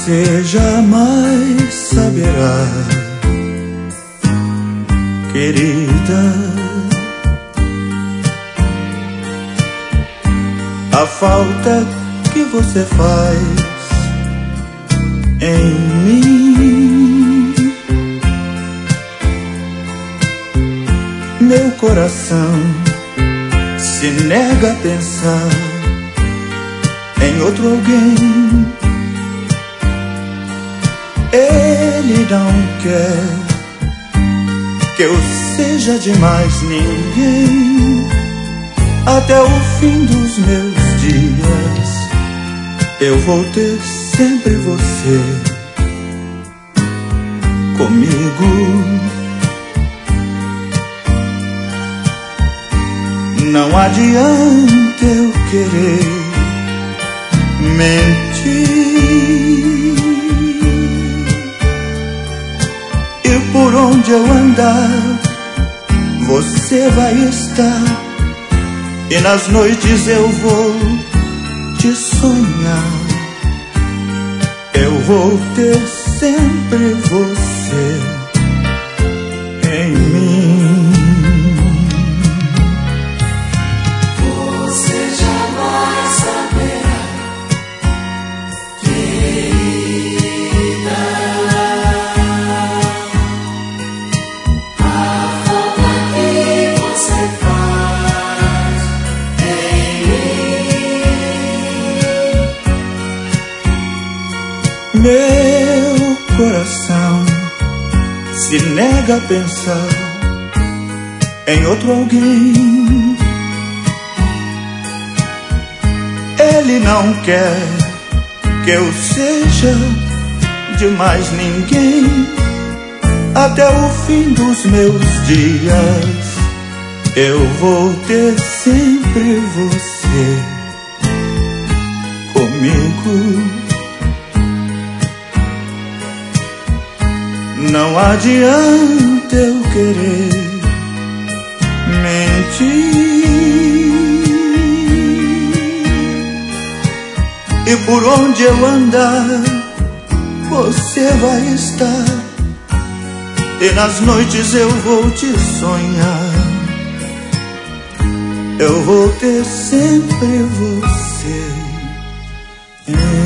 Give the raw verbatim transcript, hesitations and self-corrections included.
você jamais saberá, querida, a falta que você faz em mim. Meu coração se nega a pensar em outro alguém. Ele não quer que eu seja de mais ninguém. Até o fim dos meus dias eu vou ter sempre você comigo. Não adianta eu querer mentir, e por onde eu andar você vai estar, e nas noites eu vou te sonhar. Eu vou ter sempre você em mim. Você jamais saberá, querida, a falta que você faz em mim. Meu coração se nega a pensar em outro alguém. Ele não quer que eu seja de mais ninguém. Até o fim dos meus dias eu vou ter sempre você comigo. Não adianta eu querer mentir, e por onde eu andar você vai estar, e nas noites eu vou te sonhar. Eu vou ter sempre você em